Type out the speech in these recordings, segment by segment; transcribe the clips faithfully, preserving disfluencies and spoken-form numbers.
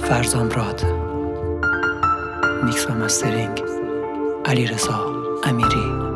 فرزام راد، میکس و مسترینگ علیرضا امیری.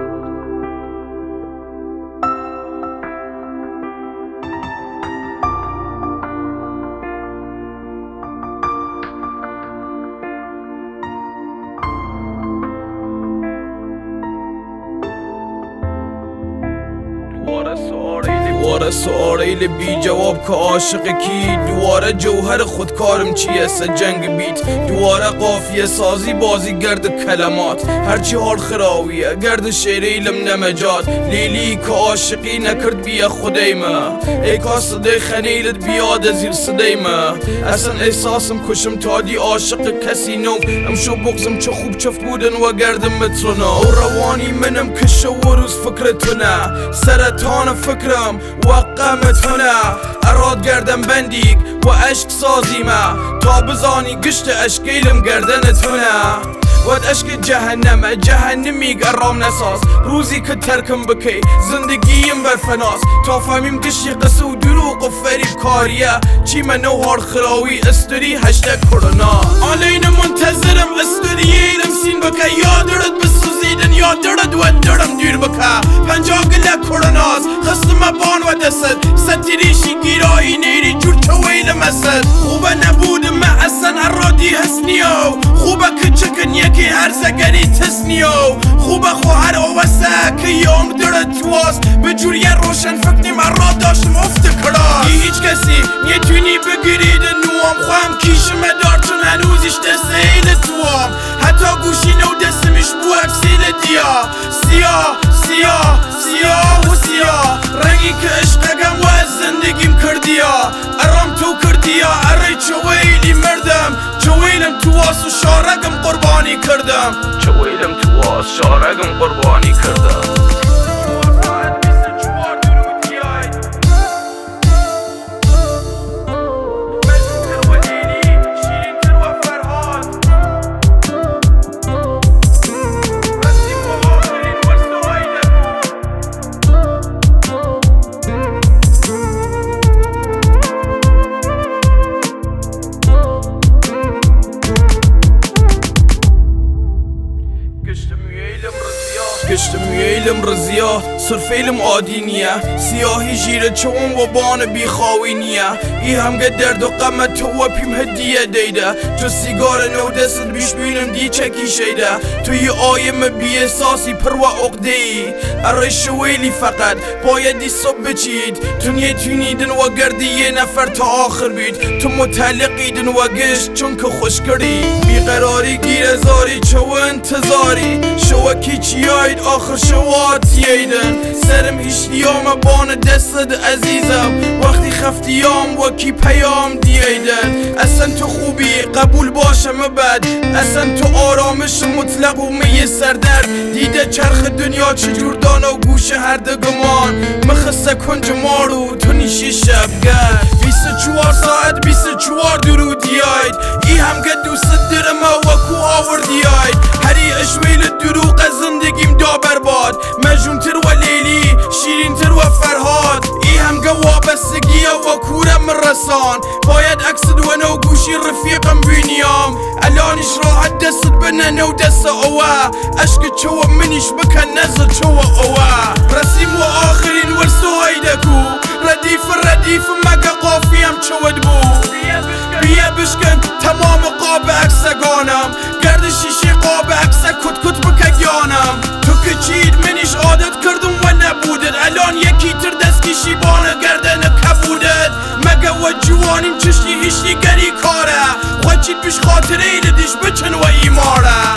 دواره سواریل بی جواب که عاشق کی، دواره جوهر خودکارم چیه سه جنگ بیت، دواره قافیه سازی بازی گرد کلمات، هرچی حال خراویه گرد شیریلم نمجاد، لیلی که عاشقی نکرد بیا خدیمه، ای که صدای خنیلت بیاد زیر صدیمه، اصلا احساسم کشم تا دی عاشق کسی نو، امشو بغزم چه خوب چفت بودن و گردم مترنا، و روانی منم کشه و روز فکرتونه، سرطان فکرم وقمتونه، اراد گردم بندیگ و عشق سازیمه، تا بزانی گشت عشقیلم گردنتونه، ود عشق جهنمه جهنمی گرام نساز، روزی که ترکم بکی زندگیم برفناس، تا فهمیم گشتی قصه و دروغ و فریب کاریه، چی من نو هار خراوی استوری هشتگ کرونا، آلین منتظرم استورییرم سین بکه، یادرد بسوزیدن یادرد و درم دیر بکه، پنجا گله کروناز خستم بان و دست، ستیریشی گیرایی نیری جور چویل مسد، خوبه نبودم من اصلا ارادی هستنیو، خوبه که چکن یکی هر زگری تسنیو، خوبه خواهر اوسه که یوم درد تواست، به جوری روشن فکریم اراد داشتم افت کراس، هیچ کسی نیتونی بگیرید نوام، خواهم کیشم دار چون هنوزیش دست ایل توام، حتی گوشی نو دستمش بو افسیل دیا، سیاه سیاه سیاه و سیاه، رنگی که عشقگم و از زندگیم کردیا، ارام تو کردیا، اره چویلی مردم، چویلم تو واس و شارگم قربانی کردم، چویلم تو واس شارگم قربانی کردم. گشتم میلم رزیا سرفیلم عادی نیه، سیاهی جیره چون و بان بیخواوی نیه، ای همگه درد و قمت تو و پیم هدیه دیده، جو سیگار نو دست بیش بینم دی چکی شیده، توی آیم بی احساسی پر و عقدی، اره شویلی فقط بایدی صبح بچید، تو نیتونیدن و گردی یه نفر تا آخر بید، تو متعلقیدن و گشت چون که خوش کردی، بیقراری گیر زاری چو انتظاری، شوکی چیاید آخر شوات ییدن، سرم هیچ دیام بان دستد عزیزم، وقتی خفتیام و کی پیام دییدن، اصلا تو خوبی قبول باشم بد، اصلا تو آرامش مطلق و می سردرد، دیده چرخ دنیا چجور دانا و گوش هر دگمان، مخصه کنج مارو تو نیشی شبگرد، بیست و چوار ساعت بیست و چوار درو دیاید، ای همگه دوست درم و کو آوردیاید، هری اشویل دروغ زندگیم دا برباد، مجون تر و لیلی شیرین تر و فرهاد، ای همگه وابستگیه و کورم رسان، باید اکسد و نو گوشی رفیقم بینیام، الانش راحت دست بنه نو دست اوه، اشک چو منیش بکن نزد چو اوه، رسیم و آخرین ورسو هایدکو، ردیف ردیف مگه قافیم چود بو، بیا بشکن تمام قاب اکسگانم، گرد شیشه قاب اکسه کت کت بکگیانم، تو که چید منیش عادت کردم و نبودد، الان یکی تر دستکشی بانه گردن کبودد، مگه و جوانیم چشتی هیچی گری کاره، خواهد چید بیش خاطره ایدش بچن و ایماره.